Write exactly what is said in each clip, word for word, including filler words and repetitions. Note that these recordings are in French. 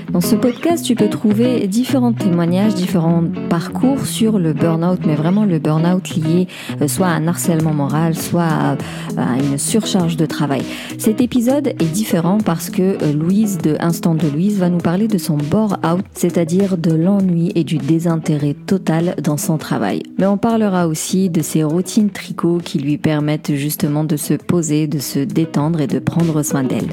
Dans ce podcast, tu peux trouver différents témoignages, différents parcours sur le burn-out, mais vraiment le burn-out lié euh, soit à un harcèlement moral, soit à, à une surcharge de travail. Cet épisode est différent parce que euh, Louise de Instant de Louise va nous parler de son burn-out, c'est-à-dire de l'ennui et du désintérêt total dans son travail. Mais on parlera aussi de ses routines tricot qui lui permettent justement de se poser, de se détendre et de prendre soin d'elle.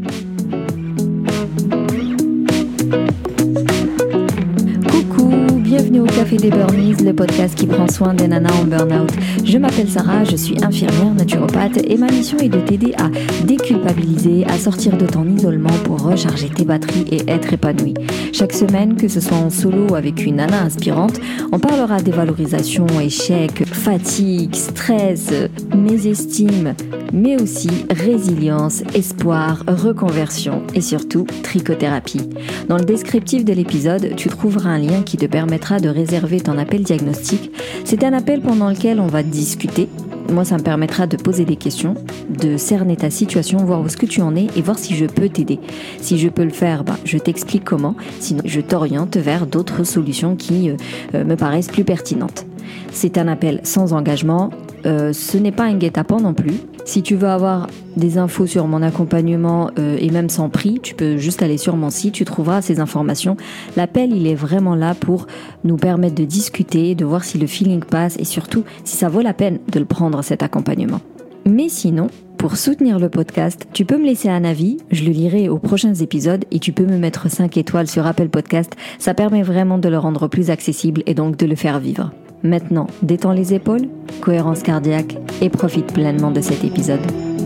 Bienvenue au Café des Burnies, le podcast qui prend soin des nanas en burn-out. Je m'appelle Sarah, je suis infirmière naturopathe et ma mission est de t'aider à déculpabiliser, à sortir de ton isolement pour recharger tes batteries et être épanouie. Chaque semaine, que ce soit en solo ou avec une nana inspirante, on parlera dévalorisation, échec, fatigue, stress, mésestime, mais aussi résilience, espoir, reconversion et surtout trichothérapie. Dans le descriptif de l'épisode, tu trouveras un lien qui te permettra de réserver ton appel diagnostic. C'est un appel pendant lequel on va discuter. Moi, ça me permettra de poser des questions, de cerner ta situation, voir où est-ce que tu en es et voir si je peux t'aider. Si je peux le faire, bah, je t'explique comment. Sinon, je t'oriente vers d'autres solutions qui euh, me paraissent plus pertinentes. C'est un appel sans engagement. Euh, ce n'est pas un guet-apens non plus. Si tu veux avoir des infos sur mon accompagnement euh, et même sans prix, tu peux juste aller sur mon site, tu trouveras ces informations. L'appel, il est vraiment là pour nous permettre de discuter, de voir si le feeling passe et surtout si ça vaut la peine de le prendre cet accompagnement. Mais sinon, pour soutenir le podcast, tu peux me laisser un avis, je le lirai aux prochains épisodes et tu peux me mettre cinq étoiles sur Apple Podcast. Ça permet vraiment de le rendre plus accessible et donc de le faire vivre. Maintenant, détends les épaules, cohérence cardiaque et profite pleinement de cet épisode.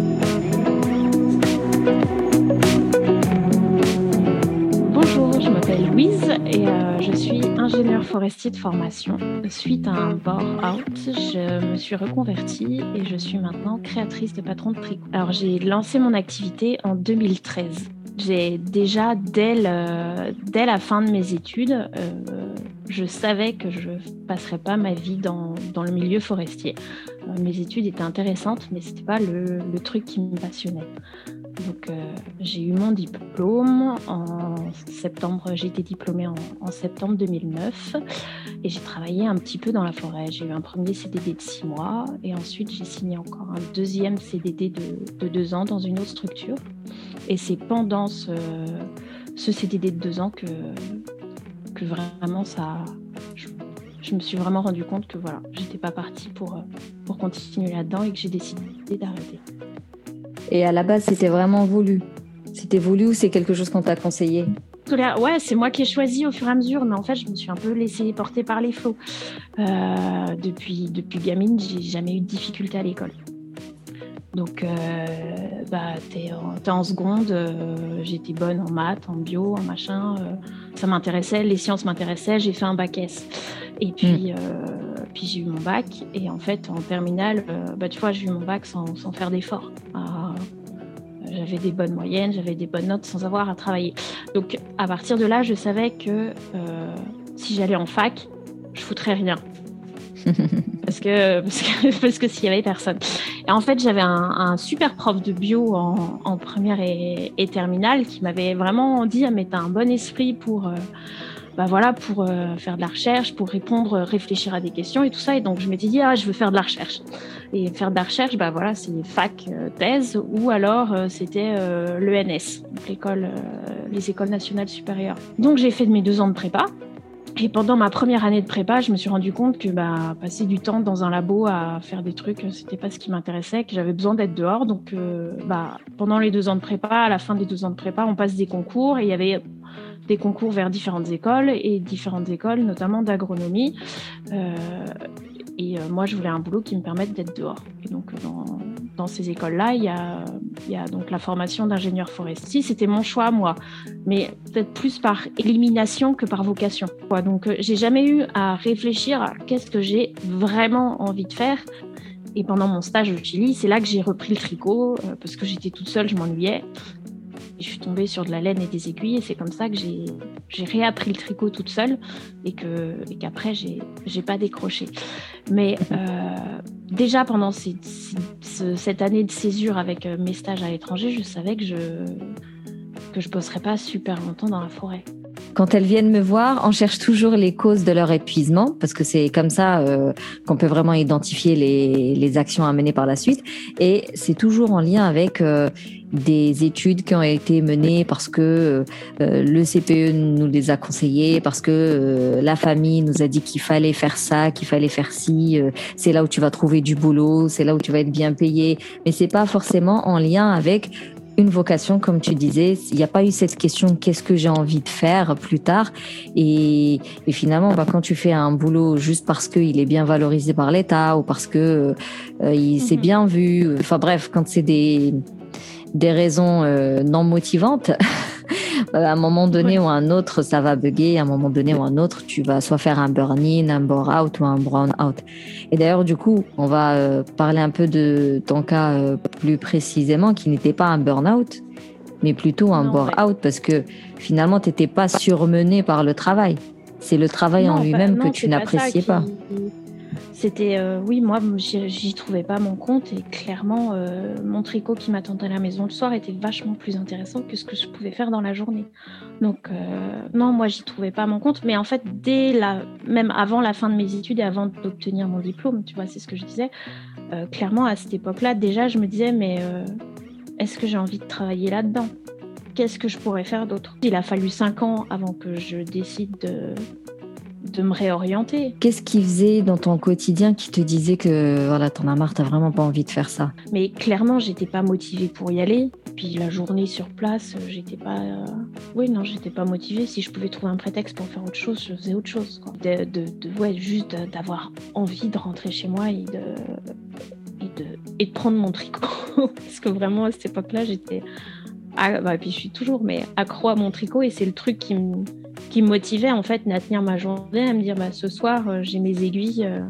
Bonjour, je m'appelle Louise et euh, je suis ingénieure forestier de formation. Suite à un burn-out, je me suis reconvertie et je suis maintenant créatrice de patrons de tricot. Alors, j'ai lancé mon activité en deux mille treize. J'ai déjà, dès, le, dès la fin de mes études, euh, je savais que je ne passerais pas ma vie dans, dans le milieu forestier. Euh, mes études étaient intéressantes, mais ce n'était pas le, le truc qui me passionnait. Donc, euh, j'ai eu mon diplôme en septembre. J'ai été diplômée en, en septembre deux mille neuf et j'ai travaillé un petit peu dans la forêt. J'ai eu un premier C D D de six mois et ensuite j'ai signé encore un deuxième C D D de, de deux ans dans une autre structure. Et c'est pendant ce, ce C D D de deux ans que, que vraiment ça, je, je me suis vraiment rendu compte que voilà, j'étais pas partie pour, pour continuer là-dedans et que j'ai décidé d'arrêter. Et à la base, c'était vraiment voulu. C'était voulu ou c'est quelque chose qu'on t'a conseillé ? Ouais, c'est moi qui ai choisi au fur et à mesure, mais en fait, je me suis un peu laissée porter par les flots. Euh, depuis, depuis gamine, j'ai jamais eu de difficulté à l'école. Donc, euh, bah, t'es en, t'es en seconde, euh, j'étais bonne en maths, en bio, en machin. Euh, ça m'intéressait, les sciences m'intéressaient, j'ai fait un bac S. Et puis, mmh. euh, puis j'ai eu mon bac. Et en fait, en terminale, euh, bah, tu vois, j'ai eu mon bac sans, sans faire d'efforts. Ah, j'avais des bonnes moyennes, j'avais des bonnes notes sans avoir à travailler. Donc, à partir de là, je savais que euh, si j'allais en fac, je foutrais rien. parce que, parce que, parce que s'il y avait personne. Et en fait, j'avais un, un super prof de bio en, en première et, et terminale qui m'avait vraiment dit ah, mais t'as un bon esprit pour, euh, bah voilà, pour euh, faire de la recherche, pour répondre, réfléchir à des questions et tout ça. Et donc, je m'étais dit ah, je veux faire de la recherche. Et faire de la recherche, bah voilà, c'est fac, euh, thèse, ou alors euh, c'était euh, l'E N S, donc l'école, euh, les écoles nationales supérieures. Donc, j'ai fait de mes deux ans de prépa. Et pendant ma première année de prépa, je me suis rendu compte que bah, passer du temps dans un labo à faire des trucs, c'était pas ce qui m'intéressait, que j'avais besoin d'être dehors. Donc, euh, bah, pendant les deux ans de prépa, à la fin des deux ans de prépa, on passe des concours et il y avait des concours vers différentes écoles et différentes écoles, notamment d'agronomie. Euh, et euh, moi, je voulais un boulot qui me permette d'être dehors. Et donc, dans, dans ces écoles-là, il y a, il y a donc la formation d'ingénieur forestier. C'était mon choix, moi, mais peut-être plus par élimination que par vocation. Donc, euh, j'ai jamais eu à réfléchir à qu'est-ce que j'ai vraiment envie de faire. Et pendant mon stage au Chili, c'est là que j'ai repris le tricot, euh, parce que j'étais toute seule, je m'ennuyais. Et je suis tombée sur de la laine et des aiguilles et c'est comme ça que j'ai, j'ai réappris le tricot toute seule et, que, et qu'après, j'ai, j'ai pas décroché. Mais euh, déjà, pendant ces, ces, cette année de césure avec mes stages à l'étranger, je savais que je que je bosserais pas super longtemps dans la forêt. quand elles viennent me voir, on cherche toujours les causes de leur épuisement, parce que c'est comme ça euh, qu'on peut vraiment identifier les, les actions à mener par la suite. Et c'est toujours en lien avec euh, des études qui ont été menées parce que euh, le C P E nous les a conseillées, parce que euh, la famille nous a dit qu'il fallait faire ça, qu'il fallait faire ci, euh, c'est là où tu vas trouver du boulot, c'est là où tu vas être bien payé. Mais c'est pas forcément en lien avec une vocation, comme tu disais. Il n'y a pas eu cette question qu'est-ce que j'ai envie de faire plus tard, et, et finalement bah, quand tu fais un boulot juste parce qu'il est bien valorisé par l'État ou parce que euh, il s'est bien vu, enfin bref, quand c'est des, des raisons euh, non motivantes, à un moment donné ouais. ou à un autre, ça va bugger. À un moment donné ou à un autre, tu vas soit faire un burn-in, un burn-out ou un brown-out. Et d'ailleurs, du coup, on va euh, parler un peu de ton cas euh, plus précisément, qui n'était pas un burn-out, mais plutôt un non, burn-out, ouais. parce que finalement, tu n'étais pas surmené par le travail. C'est le travail non, en lui-même bah, non, que tu n'appréciais pas. Qui... C'était, euh, oui, moi, j'y, j'y trouvais pas mon compte, et clairement, euh, mon tricot qui m'attendait à la maison le soir était vachement plus intéressant que ce que je pouvais faire dans la journée. Donc, euh, non, moi, j'y trouvais pas mon compte, mais en fait, dès la, même avant la fin de mes études et avant d'obtenir mon diplôme, tu vois, c'est ce que je disais, euh, clairement, à cette époque-là, déjà, je me disais, mais euh, est-ce que j'ai envie de travailler là-dedans ? Qu'est-ce que je pourrais faire d'autre ? Il a fallu cinq ans avant que je décide de... de me réorienter. Qu'est-ce qui faisait dans ton quotidien qui te disait que voilà, t'en as marre, t'as vraiment pas envie de faire ça ? Mais clairement, j'étais pas motivée pour y aller. Puis la journée sur place, j'étais pas... Euh... Oui, non, j'étais pas motivée. Si je pouvais trouver un prétexte pour faire autre chose, je faisais autre chose, quoi. De, de, de, ouais, juste d'avoir envie de rentrer chez moi et de... Et de, et de prendre mon tricot. Parce que vraiment, à cette époque-là, j'étais... Ah, bah, puis je suis toujours, mais accro à mon tricot, et c'est le truc qui me... qui me motivait en fait à tenir ma journée, à me dire bah, ce soir euh, j'ai mes aiguilles euh,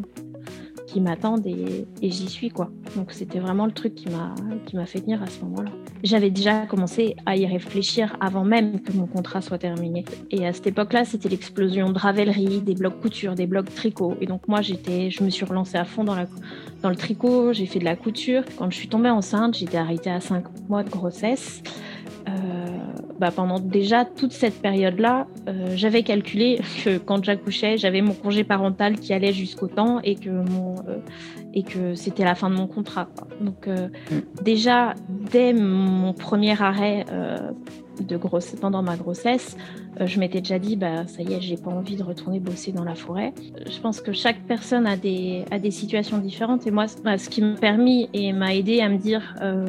qui m'attendent et, et j'y suis quoi. Donc c'était vraiment le truc qui m'a, qui m'a fait tenir à ce moment-là. J'avais déjà commencé à y réfléchir avant même que mon contrat soit terminé. Et à cette époque-là, c'était l'explosion de Ravelry, des blogs couture, des blogs tricot. Et donc moi, j'étais, je me suis relancée à fond dans, la, dans le tricot, j'ai fait de la couture. Quand je suis tombée enceinte, j'étais arrêtée à cinq mois de grossesse. Euh, bah pendant déjà toute cette période-là, euh, j'avais calculé que quand j'accouchais, j'avais mon congé parental qui allait jusqu'au temps et que, mon, euh, et que c'était la fin de mon contrat, quoi. Donc euh, mmh. déjà, dès mon premier arrêt euh, de grosse, pendant ma grossesse, euh, je m'étais déjà dit, bah, ça y est, j'ai pas envie de retourner bosser dans la forêt. Je pense que chaque personne a des, a des situations différentes, et moi, bah, ce qui m'a permis et m'a aidé à me dire... Euh,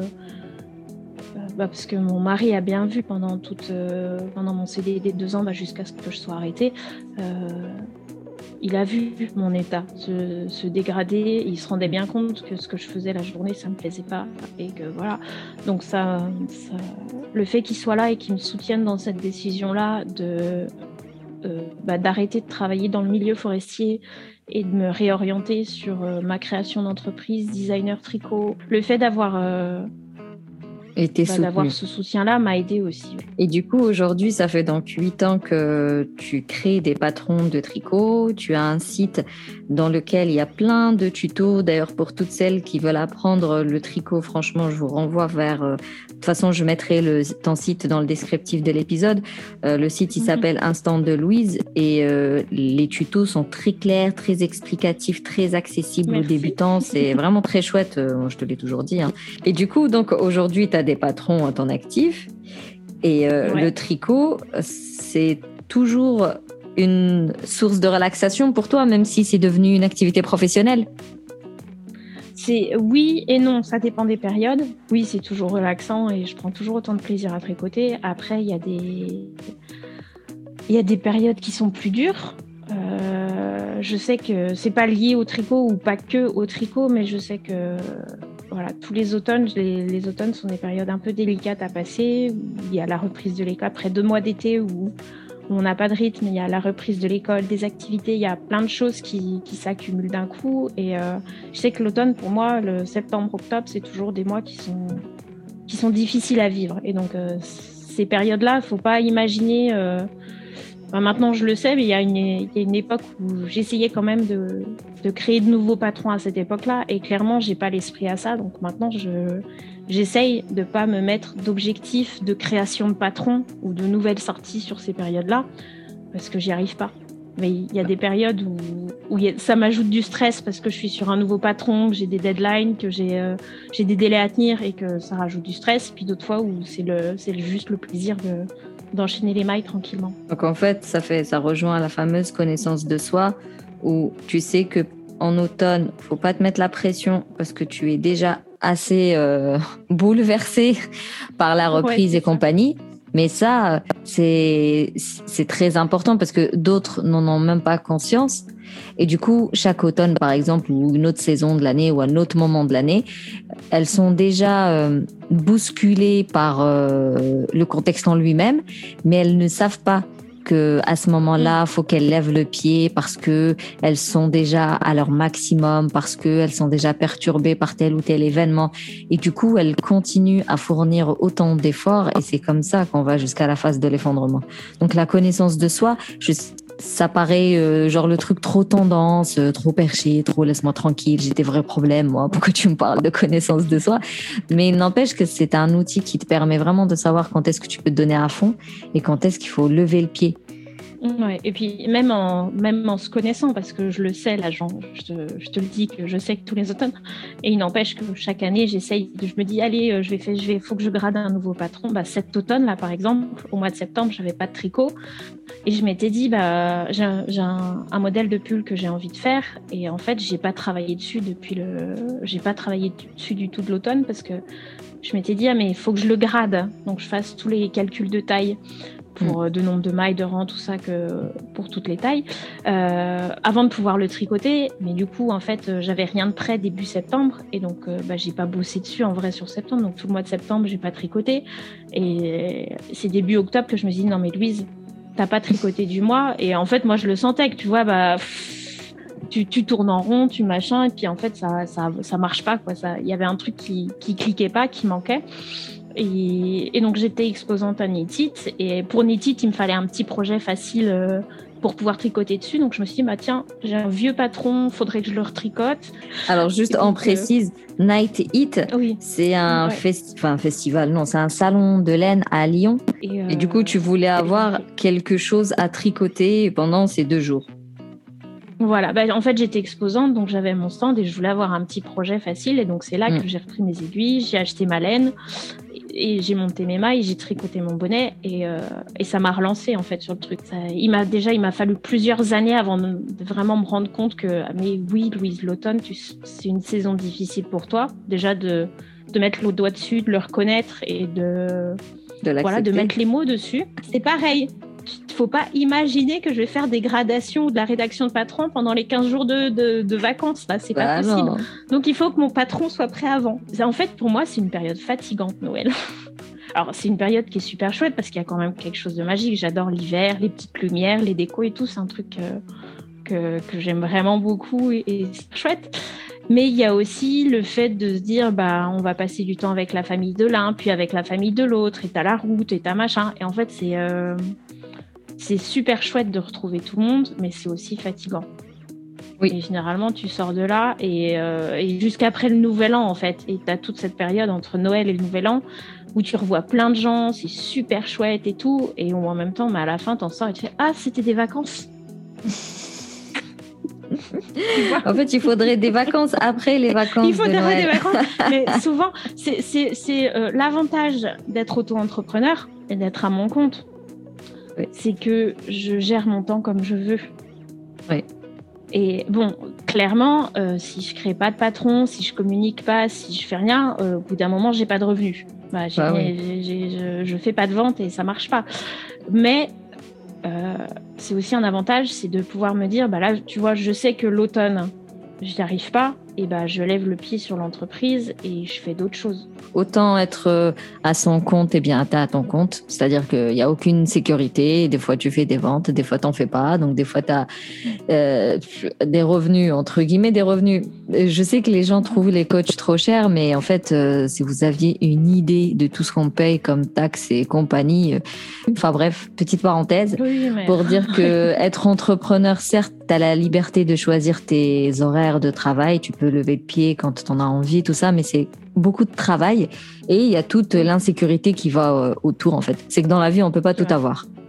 Bah parce que mon mari a bien vu pendant, toute, euh, pendant mon C D D de deux ans, bah jusqu'à ce que je sois arrêtée, euh, il a vu mon état se, se dégrader, il se rendait bien compte que ce que je faisais la journée, ça me plaisait pas, et que voilà. Donc ça, ça, le fait qu'il soit là et qu'il me soutienne dans cette décision-là de, euh, bah, d'arrêter de travailler dans le milieu forestier et de me réorienter sur euh, ma création d'entreprise, designer tricot, le fait d'avoir... Euh, Et bah, d'avoir ce soutien-là m'a aidée aussi. Et du coup, aujourd'hui, ça fait donc huit ans que tu crées des patrons de tricot. Tu as un site dans lequel il y a plein de tutos. D'ailleurs, pour toutes celles qui veulent apprendre le tricot, franchement, je vous renvoie vers... Euh, de toute façon, je mettrai le, ton site dans le descriptif de l'épisode. Euh, le site, il mm-hmm. s'appelle Instant de Louise. Et euh, les tutos sont très clairs, très explicatifs, très accessibles Merci. Aux débutants. C'est vraiment très chouette. Euh, je te l'ai toujours dit. Hein. Et du coup, donc, aujourd'hui, tu as des patrons à ton actif, et euh, ouais. le tricot, c'est toujours une source de relaxation pour toi, même si c'est devenu une activité professionnelle. C'est oui et non, ça dépend des périodes. Oui, c'est toujours relaxant et je prends toujours autant de plaisir à tricoter. Après, il y a des il y a des périodes qui sont plus dures. Euh, je sais que c'est pas lié au tricot ou pas que au tricot, mais je sais que voilà, tous les automnes, les, les automnes sont des périodes un peu délicates à passer. Il y a la reprise de l'école, après deux mois d'été où on n'a pas de rythme, il y a la reprise de l'école, des activités, il y a plein de choses qui, qui s'accumulent d'un coup. Et euh, je sais que l'automne, pour moi, le septembre-octobre, c'est toujours des mois qui sont, qui sont difficiles à vivre. Et donc, euh, ces périodes-là, il ne faut pas imaginer... Euh, Enfin, maintenant, je le sais, mais il y a une, il y a une époque où j'essayais quand même de, de créer de nouveaux patrons à cette époque-là. Et clairement, je n'ai pas l'esprit à ça. Donc maintenant, je, j'essaye de ne pas me mettre d'objectifs de création de patrons ou de nouvelles sorties sur ces périodes-là. parce que j'y arrive pas. Mais il y a des périodes où, où y a, ça m'ajoute du stress parce que je suis sur un nouveau patron, que j'ai des deadlines, que j'ai, euh, j'ai des délais à tenir et que ça rajoute du stress. Puis d'autres fois où c'est, le, c'est juste le plaisir de, d'enchaîner les mailles tranquillement. Donc en fait, ça, fait, ça rejoint la fameuse connaissance de soi où tu sais qu'en automne, il ne faut pas te mettre la pression parce que tu es déjà assez euh, bouleversé par la reprise ouais, et compagnie. Mais ça, c'est, c'est très important parce que d'autres n'en ont même pas conscience. Et du coup, chaque automne, par exemple, ou une autre saison de l'année ou un autre moment de l'année, elles sont déjà euh, bousculées par euh, le contexte en lui-même, mais elles ne savent pas qu'à ce moment-là, il faut qu'elles lèvent le pied parce qu'elles sont déjà à leur maximum, parce qu'elles sont déjà perturbées par tel ou tel événement. Et du coup, elles continuent à fournir autant d'efforts et c'est comme ça qu'on va jusqu'à la phase de l'effondrement. Donc la connaissance de soi, je ça paraît euh, genre le truc trop tendance, euh, trop perché, trop laisse-moi tranquille, j'ai des vrais problèmes, moi, pourquoi tu me parles de connaissance de soi? Mais il n'empêche que c'est un outil qui te permet vraiment de savoir quand est-ce que tu peux te donner à fond et quand est-ce qu'il faut lever le pied. Ouais, et puis même en, même en se connaissant, parce que je le sais, là, Jean, je te, je te le dis que je sais que tous les automnes, et il n'empêche que chaque année, j'essaye, je me dis, allez, je vais faire, je vais, faut que je grade un nouveau patron. Bah, cet automne, là, par exemple, au mois de septembre, j'avais pas de tricot, et je m'étais dit, bah, j'ai, un, j'ai un, un modèle de pull que j'ai envie de faire, et en fait, j'ai pas travaillé dessus depuis le, j'ai pas travaillé dessus du tout de l'automne, parce que je m'étais dit, ah, mais il faut que je le grade, donc je fasse tous les calculs de taille pour mmh. de nombre de mailles, de rang, tout ça, que pour toutes les tailles, euh, avant de pouvoir le tricoter. Mais du coup, en fait, j'avais rien de prêt début septembre, et donc euh, bah, j'ai pas bossé dessus en vrai sur septembre. Donc tout le mois de septembre, j'ai pas tricoté. Et c'est début octobre que je me suis dit, non mais Louise, t'as pas tricoté du mois. Et en fait, moi, je le sentais que tu vois, bah, pff, tu, tu tournes en rond, tu machin, et puis en fait, ça, ça, ça marche pas, quoi. Ça, il y avait un truc qui, qui cliquait pas, qui manquait. Et, et donc j'étais exposante à Knit It, et pour Knit It il me fallait un petit projet facile euh, pour pouvoir tricoter dessus, donc je me suis dit bah tiens, j'ai un vieux patron, faudrait que je le retricote. Alors juste on précise, euh... Knit It oui. c'est un, ouais. festi- enfin, un festival, non c'est un salon de laine à Lyon, et, euh... et du coup tu voulais avoir quelque chose à tricoter pendant ces deux jours. Voilà, bah, en fait j'étais exposante, donc j'avais mon stand et je voulais avoir un petit projet facile, et donc c'est là mmh. que j'ai repris mes aiguilles, j'ai acheté ma laine et j'ai monté mes mailles, j'ai tricoté mon bonnet, et, euh, et ça m'a relancé en fait sur le truc. Ça, il m'a déjà il m'a fallu plusieurs années avant de, de vraiment me rendre compte que mais oui Louise, l'automne tu, c'est une saison difficile pour toi, déjà de de mettre le doigt dessus, de le reconnaître et de de voilà de mettre les mots dessus. C'est pareil. Il ne faut pas imaginer que je vais faire des gradations ou de la rédaction de patron pendant les quinze jours de, de, de vacances. Là, c'est bah pas possible. Non. Donc, il faut que mon patron soit prêt avant. En fait, pour moi, c'est une période fatigante, Noël. Alors, c'est une période qui est super chouette parce qu'il y a quand même quelque chose de magique. J'adore l'hiver, les petites lumières, les décos et tout. C'est un truc euh, que, que j'aime vraiment beaucoup et, et c'est chouette. Mais il y a aussi le fait de se dire, bah, on va passer du temps avec la famille de l'un, puis avec la famille de l'autre, et t'as la route, et t'as machin. Et en fait, c'est... Euh... C'est super chouette de retrouver tout le monde, mais c'est aussi fatigant. Oui. Et généralement, tu sors de là et, euh, et jusqu'après le Nouvel An, en fait. Et tu as toute cette période entre Noël et le Nouvel An où tu revois plein de gens, c'est super chouette et tout. Et en même temps, mais à la fin, tu en sors et tu fais « Ah, c'était des vacances !» En fait, il faudrait des vacances après les vacances il faudrait de Noël. des vacances, mais souvent, c'est, c'est, c'est euh, l'avantage d'être auto-entrepreneur et d'être à mon compte. Oui. C'est que je gère mon temps comme je veux. Oui. Et bon, clairement, euh, si je crée pas de patron, si je communique pas, si je fais rien, euh, au bout d'un moment, j'ai pas de revenus. Bah, j'ai, ah oui. j'ai, j'ai, je, je fais pas de vente et ça marche pas. Mais euh, c'est aussi un avantage, c'est de pouvoir me dire, bah là, tu vois, je sais que l'automne, j'y arrive pas, et bah je lève le pied sur l'entreprise et je fais d'autres choses. Autant être à son compte, eh bien, t'es à ton compte. C'est-à-dire qu'il n'y a aucune sécurité. Des fois, tu fais des ventes, des fois, t'en fais pas. Donc, des fois, t'as euh, des revenus, entre guillemets, des revenus. Je sais que les gens trouvent les coachs trop chers, mais en fait, euh, si vous aviez une idée de tout ce qu'on paye comme taxes et compagnie, euh, enfin bref, petite parenthèse, oui, mais... pour dire que être entrepreneur, certes, t'as la liberté de choisir tes horaires de travail. Tu peux lever le pied quand t'en as envie, tout ça, mais c'est beaucoup de travail et il y a toute l'insécurité qui va euh, autour en fait. C'est que dans la vie, on peut pas tout avoir.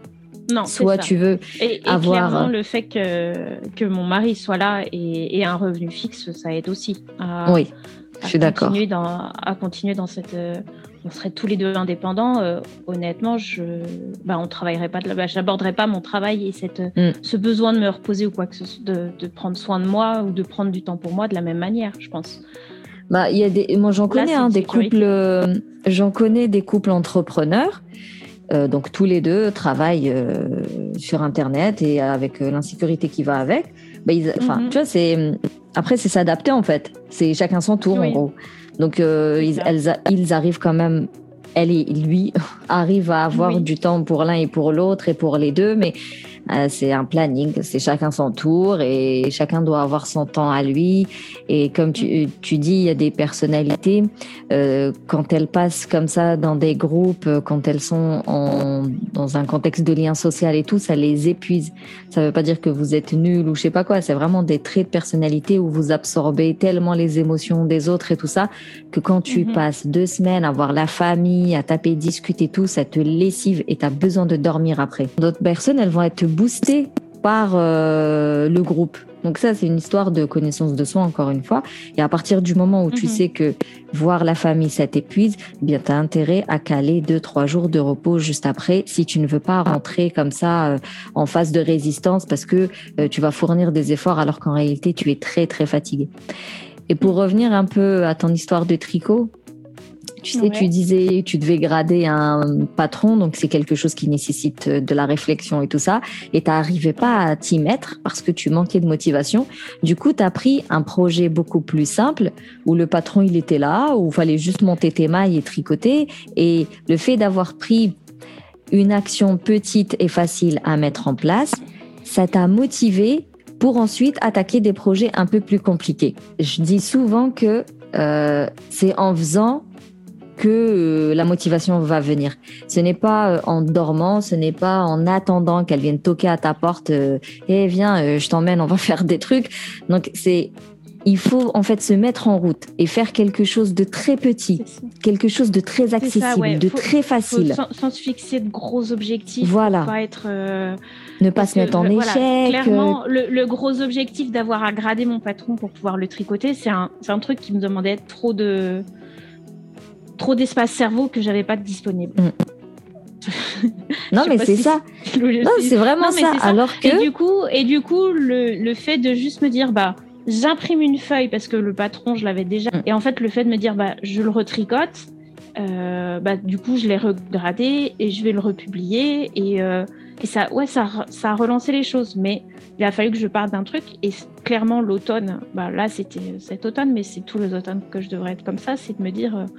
Non, soit tu veux et, et avoir... clairement, le fait que, que mon mari soit là et, et un revenu fixe, ça aide aussi à, oui, je suis à, d'accord. continuer, dans, à continuer dans cette... Euh, on serait tous les deux indépendants. Euh, honnêtement, je, bah, on travaillerait pas de la, bah, j'aborderais pas mon travail et cette, mm. ce besoin de me reposer ou quoi que ce soit, de, de prendre soin de moi ou de prendre du temps pour moi de la même manière, je pense. Bah, il y a des, moi, j'en connais Là, hein, des couples, euh, j'en connais des couples entrepreneurs. Euh, donc tous les deux travaillent euh, sur Internet et avec euh, l'insécurité qui va avec. Bah, ils, mm-hmm. tu vois, c'est après c'est s'adapter en fait. C'est chacun son tour oui. en gros. Donc euh, ils, elles, ils arrivent quand même. Elle et lui arrivent à avoir oui. du temps pour l'un et pour l'autre et pour les deux, mais euh, c'est un planning, c'est chacun son tour et chacun doit avoir son temps à lui. Et comme tu, tu dis, il y a des personnalités, euh, quand elles passent comme ça dans des groupes, quand elles sont en, dans un contexte de lien social et tout, ça les épuise. Ça veut pas dire que vous êtes nul ou je sais pas quoi, c'est vraiment des traits de personnalité où vous absorbez tellement les émotions des autres et tout ça, que quand tu mm-hmm. passes deux semaines à voir la famille, à taper, discuter tout, ça te lessive et tu as besoin de dormir après. D'autres personnes, elles vont être boostées par euh, le groupe. Donc ça, c'est une histoire de connaissance de soi, encore une fois. Et à partir du moment où mm-hmm. tu sais que voir la famille, ça t'épuise, eh bien, tu as intérêt à caler deux, trois jours de repos juste après, si tu ne veux pas rentrer comme ça euh, en phase de résistance parce que euh, tu vas fournir des efforts alors qu'en réalité, tu es très, très fatigué. Et pour revenir un peu à ton histoire de tricot, tu sais, ouais. tu disais, tu devais grader un patron, donc c'est quelque chose qui nécessite de la réflexion et tout ça, et tu n'arrivais pas à t'y mettre parce que tu manquais de motivation. Du coup, tu as pris un projet beaucoup plus simple où le patron, il était là, où il fallait juste monter tes mailles et tricoter. Et le fait d'avoir pris une action petite et facile à mettre en place, ça t'a motivé pour ensuite attaquer des projets un peu plus compliqués. Je dis souvent que euh, c'est en faisant que euh, la motivation va venir. Ce n'est pas euh, en dormant, ce n'est pas en attendant qu'elle vienne toquer à ta porte. Euh, eh viens, euh, je t'emmène, on va faire des trucs. Donc c'est, il faut en fait se mettre en route et faire quelque chose de très petit, quelque chose de très accessible, ça, ouais. de faut, très facile. Faut, sans, sans se fixer de gros objectifs. Voilà. Pas être, euh, ne pas se mettre en que, échec. Voilà, clairement, le, le gros objectif d'avoir à grader mon patron pour pouvoir le tricoter, c'est un, c'est un truc qui me demandait trop de trop d'espace cerveau que j'avais pas de disponible. Mmh. non mais c'est si ça. Non, c'est vraiment non, ça. ça. Alors que et du coup et du coup le le fait de juste me dire bah j'imprime une feuille parce que le patron je l'avais déjà mmh. et en fait le fait de me dire bah je le retricote euh, bah du coup je l'ai regradé et je vais le republier et euh, et ça ouais ça ça a relancé les choses mais il a fallu que je parte d'un truc et clairement l'automne bah là c'était cet automne mais c'est tous les automnes que je devrais être comme ça, c'est de me dire euh,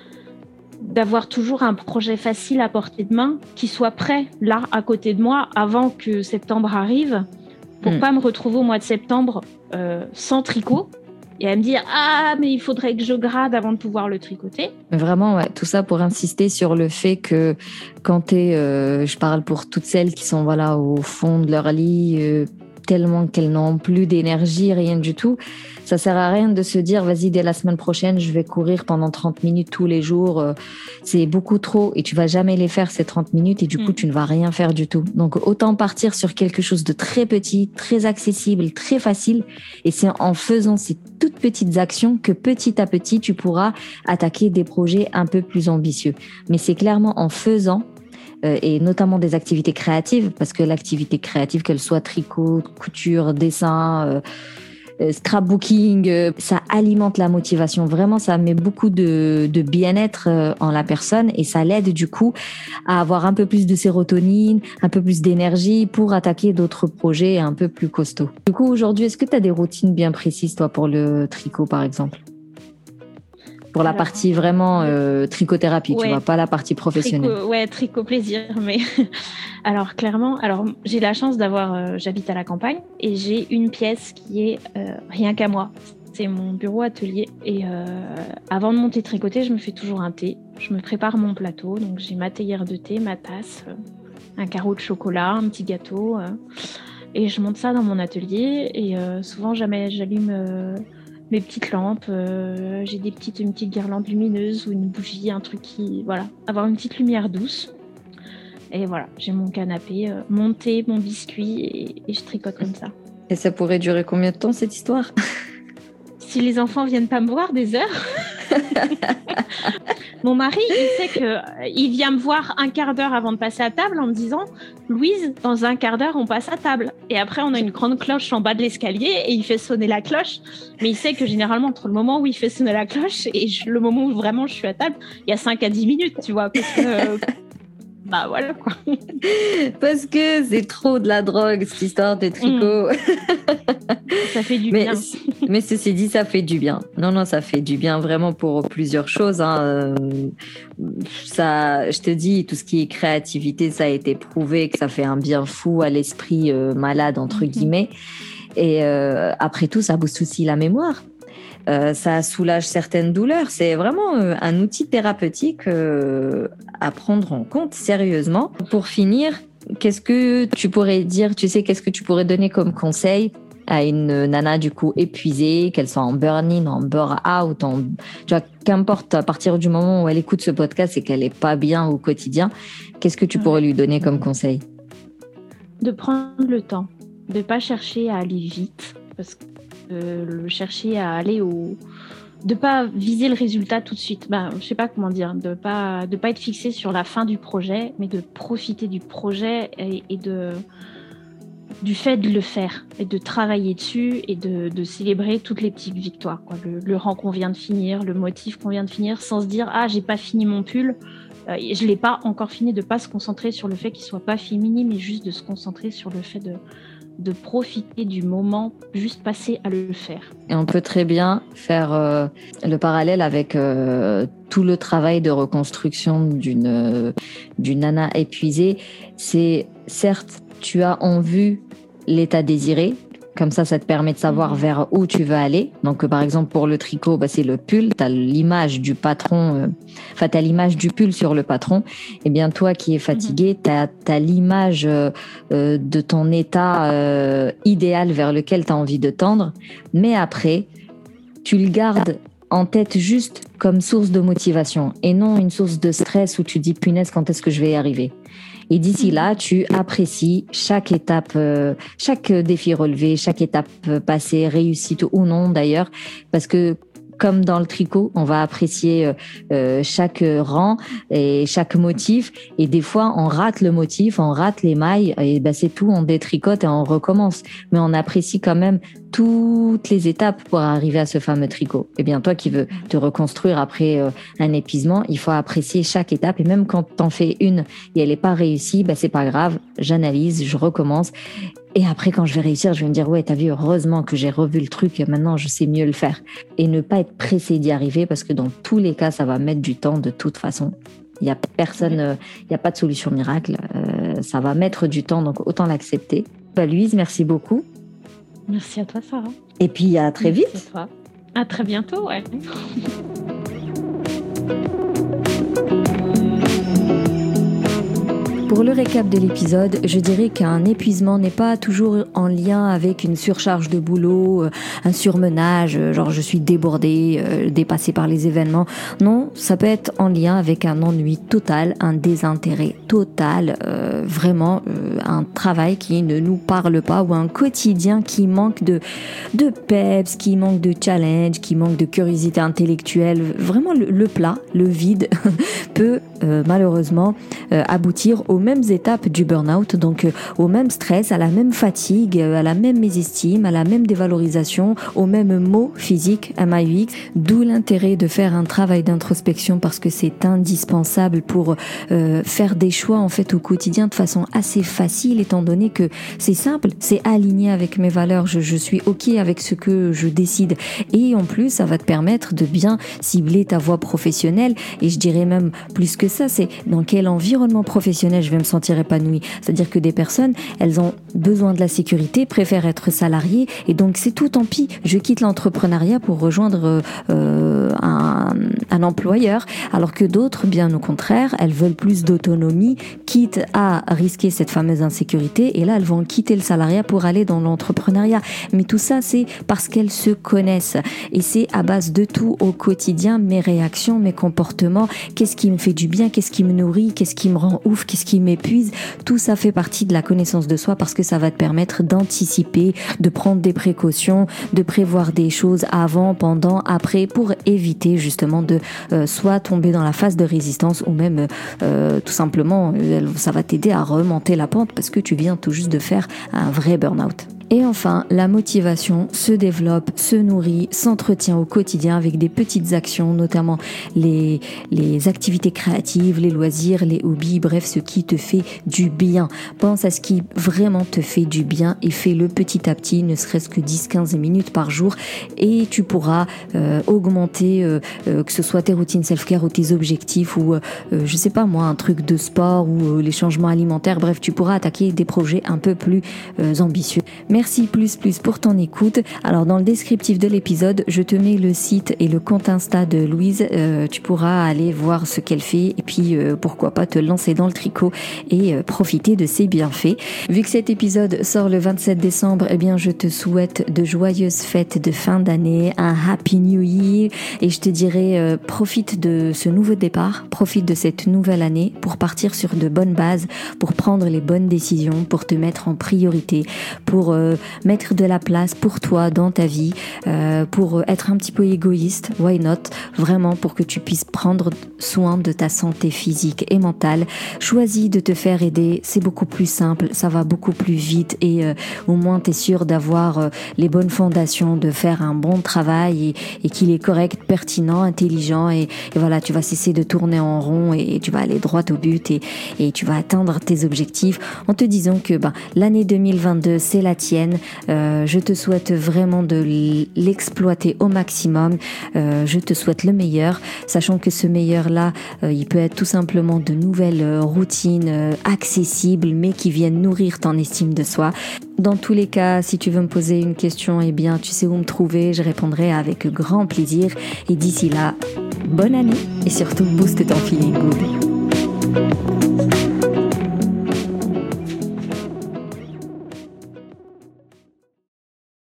d'avoir toujours un projet facile à portée de main qui soit prêt là à côté de moi avant que septembre arrive pour mmh. pas me retrouver au mois de septembre euh, sans tricot et à me dire ah mais il faudrait que je grade avant de pouvoir le tricoter. Vraiment ouais, tout ça pour insister sur le fait que quand t'es euh, je parle pour toutes celles qui sont voilà au fond de leur lit euh, tellement qu'elles n'ont plus d'énergie, rien du tout. Ça sert à rien de se dire, vas-y, dès la semaine prochaine, je vais courir pendant trente minutes tous les jours. C'est beaucoup trop et tu vas jamais les faire ces trente minutes et du coup, mmh. tu ne vas rien faire du tout. Donc, autant partir sur quelque chose de très petit, très accessible, très facile. Et c'est en faisant ces toutes petites actions que petit à petit, tu pourras attaquer des projets un peu plus ambitieux. Mais c'est clairement en faisant et notamment des activités créatives, parce que l'activité créative, qu'elle soit tricot, couture, dessin, euh, scrapbooking, euh, ça alimente la motivation. Vraiment, ça met beaucoup de, de bien-être euh, en la personne et ça l'aide du coup à avoir un peu plus de sérotonine, un peu plus d'énergie pour attaquer d'autres projets un peu plus costauds. Du coup, aujourd'hui, est-ce que tu as des routines bien précises, toi, pour le tricot, par exemple ? Pour la Alors, partie vraiment euh, tricothérapie, ouais, tu vois, pas la partie professionnelle. Tricot, ouais, tricot plaisir, mais alors clairement, alors j'ai la chance d'avoir, euh, j'habite à la campagne et j'ai une pièce qui est euh, rien qu'à moi. C'est mon bureau atelier et euh, avant de monter tricoter, je me fais toujours un thé. Je me prépare mon plateau, donc j'ai ma théière de thé, ma tasse, euh, un carreau de chocolat, un petit gâteau, euh, et je monte ça dans mon atelier et euh, souvent jamais j'allume. Euh, mes petites lampes, euh, j'ai des petites, une petite guirlande lumineuse ou une bougie, un truc qui, voilà, avoir une petite lumière douce. Et voilà, j'ai mon canapé, euh, mon thé, mon biscuit et, et je tricote comme ça. Et ça pourrait durer combien de temps cette histoire ? Si les enfants viennent pas me voir, des heures. Mon mari, il sait que euh, il vient me voir un quart d'heure avant de passer à table en me disant « Louise, dans un quart d'heure, on passe à table. » Et après, on a une grande cloche en bas de l'escalier et il fait sonner la cloche. Mais il sait que généralement, entre le moment où il fait sonner la cloche et je, le moment où vraiment je suis à table, il y a cinq à dix minutes, tu vois, parce que... Euh, bah voilà quoi. Parce que c'est trop de la drogue, cette histoire de tricot. Mmh. Ça fait du mais, bien. Mais ceci dit, ça fait du bien. Non, non, ça fait du bien vraiment pour plusieurs choses. Hein. Ça, je te dis, tout ce qui est créativité, ça a été prouvé que ça fait un bien fou à l'esprit euh, malade, entre mmh. guillemets. Et euh, après tout, ça booste aussi la mémoire. Euh, ça soulage certaines douleurs. C'est vraiment euh, un outil thérapeutique euh, à prendre en compte sérieusement. Pour finir, qu'est-ce que tu pourrais dire, tu sais, qu'est-ce que tu pourrais donner comme conseil à une nana du coup épuisée, qu'elle soit en burn-in, en burn-out, en, tu vois, qu'importe, à partir du moment où elle écoute ce podcast et qu'elle n'est pas bien au quotidien, qu'est-ce que tu pourrais lui donner comme conseil ? De prendre le temps, de ne pas chercher à aller vite, parce que Euh, le chercher à aller au... de pas viser le résultat tout de suite. Ben, je sais pas comment dire, de pas de pas être fixé sur la fin du projet, mais de profiter du projet et, et de du fait de le faire et de travailler dessus et de, de célébrer toutes les petites victoires, quoi. Le, le rang qu'on vient de finir, le motif qu'on vient de finir, sans se dire ah j'ai pas fini mon pull. Euh, je l'ai pas encore fini, de pas se concentrer sur le fait qu'il soit pas fini, mais juste de se concentrer sur le fait de de profiter du moment, juste passer à le faire. Et on peut très bien faire euh, le parallèle avec euh, tout le travail de reconstruction d'une, euh, d'une nana épuisée. C'est certes, tu as en vue l'état désiré, comme ça, ça te permet de savoir mmh. vers où tu veux aller. Donc, par exemple, pour le tricot, bah, c'est le pull. Tu as l'image du patron, euh, enfin, tu as l'image du pull sur le patron. Eh bien, toi qui es fatigué, mmh. tu as l'image euh, euh, de ton état euh, idéal vers lequel tu as envie de tendre. Mais après, tu le gardes en tête juste comme source de motivation et non une source de stress où tu dis, punaise, quand est-ce que je vais y arriver ? Et d'ici là, tu apprécies chaque étape, euh, chaque défi relevé, chaque étape passée, réussite ou non d'ailleurs, parce que comme dans le tricot, on va apprécier euh, chaque rang et chaque motif. Et des fois, on rate le motif, on rate les mailles, et ben c'est tout, on détricote et on recommence. Mais on apprécie quand même toutes les étapes pour arriver à ce fameux tricot. Et bien, toi qui veux te reconstruire après euh, un épuisement, il faut apprécier chaque étape. Et même quand t'en fais une et elle n'est pas réussie, ben c'est pas grave, j'analyse, je recommence. Et après, quand je vais réussir, je vais me dire, ouais, t'as vu, heureusement que j'ai revu le truc, maintenant je sais mieux le faire. Et ne pas être pressé d'y arriver, parce que dans tous les cas, ça va mettre du temps de toute façon. Il n'y a personne, il ouais. n'y a pas de solution miracle. Euh, ça va mettre du temps, donc autant l'accepter. Bah, Louise, merci beaucoup. Merci à toi, Sarah. Et puis, à très merci vite. À toi. À très bientôt, ouais. Pour le récap de l'épisode, je dirais qu'un épuisement n'est pas toujours en lien avec une surcharge de boulot, un surmenage, genre je suis débordée, euh, dépassée par les événements. Non, ça peut être en lien avec un ennui total, un désintérêt total, euh, vraiment euh, un travail qui ne nous parle pas ou un quotidien qui manque de, de peps, qui manque de challenge, qui manque de curiosité intellectuelle. Vraiment le, le plat, le vide peut euh, malheureusement euh, aboutir au aux mêmes étapes du burn-out, donc euh, au même stress, à la même fatigue, euh, à la même mésestime, à la même dévalorisation, aux mêmes maux physiques, M A U X. D'où l'intérêt de faire un travail d'introspection, parce que c'est indispensable pour euh, faire des choix en fait au quotidien de façon assez facile, étant donné que c'est simple, c'est aligné avec mes valeurs, je, je suis ok avec ce que je décide, et en plus ça va te permettre de bien cibler ta voie professionnelle. Et je dirais même plus que ça, c'est dans quel environnement professionnel je vais me sentir épanouie. C'est-à-dire que des personnes, elles ont besoin de la sécurité, préfèrent être salariées, et donc c'est tout, tant pis, je quitte l'entrepreneuriat pour rejoindre euh, un, un employeur, alors que d'autres, bien au contraire, elles veulent plus d'autonomie, quitte à risquer cette fameuse insécurité, et là elles vont quitter le salariat pour aller dans l'entrepreneuriat. Mais tout ça, c'est parce qu'elles se connaissent, et c'est à base de tout au quotidien, mes réactions, mes comportements, qu'est-ce qui me fait du bien, bien, qu'est-ce qui me nourrit, qu'est-ce qui me rend ouf, qu'est-ce qui m'épuise. Tout ça fait partie de la connaissance de soi parce que ça va te permettre d'anticiper, de prendre des précautions, de prévoir des choses avant, pendant, après pour éviter justement de euh, soit tomber dans la phase de résistance ou même euh, tout simplement euh, ça va t'aider à remonter la pente parce que tu viens tout juste de faire un vrai burn-out. Et enfin, la motivation se développe, se nourrit, s'entretient au quotidien avec des petites actions, notamment les, les activités créatives, les loisirs, les hobbies, bref, ce qui te fait du bien. Pense à ce qui vraiment te fait du bien et fais-le petit à petit, ne serait-ce que dix à quinze minutes par jour et tu pourras euh, augmenter, euh, euh, que ce soit tes routines self-care ou tes objectifs ou, euh, je sais pas moi, un truc de sport ou euh, les changements alimentaires. Bref, tu pourras attaquer des projets un peu plus euh, ambitieux. Merci plus plus pour ton écoute. Alors dans le descriptif de l'épisode, je te mets le site et le compte Insta de Louise. Euh, tu pourras aller voir ce qu'elle fait et puis euh, pourquoi pas te lancer dans le tricot et euh, profiter de ses bienfaits. Vu que cet épisode sort le vingt-sept décembre, eh bien je te souhaite de joyeuses fêtes de fin d'année, un Happy New Year et je te dirais euh, profite de ce nouveau départ, profite de cette nouvelle année pour partir sur de bonnes bases, pour prendre les bonnes décisions, pour te mettre en priorité, pour euh, mettre de la place pour toi dans ta vie, euh, pour être un petit peu égoïste, why not, vraiment pour que tu puisses prendre soin de ta santé physique et mentale. Choisis de te faire aider, c'est beaucoup plus simple, ça va beaucoup plus vite et euh, au moins tu es sûr d'avoir euh, les bonnes fondations, de faire un bon travail et, et qu'il est correct, pertinent, intelligent et, et voilà, tu vas cesser de tourner en rond et, et tu vas aller droit au but et, et tu vas atteindre tes objectifs en te disant que ben, l'année deux mille vingt-deux c'est la tienne. Euh, je te souhaite vraiment de l'exploiter au maximum. Euh, je te souhaite le meilleur, sachant que ce meilleur-là, euh, il peut être tout simplement de nouvelles euh, routines euh, accessibles, mais qui viennent nourrir ton estime de soi. Dans tous les cas, si tu veux me poser une question, eh bien, tu sais où me trouver. Je répondrai avec grand plaisir. Et d'ici là, bonne année et surtout booste ton feeling good.